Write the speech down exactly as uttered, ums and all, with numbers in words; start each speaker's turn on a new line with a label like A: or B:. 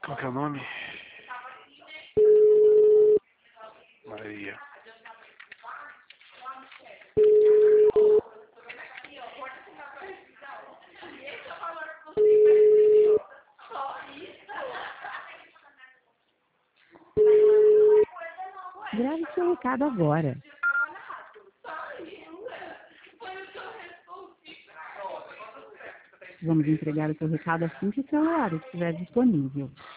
A: Qual que é o nome? Maria.
B: Grave seu recado agora. Vamos entregar o seu recado assim que o seu horário estiver disponível.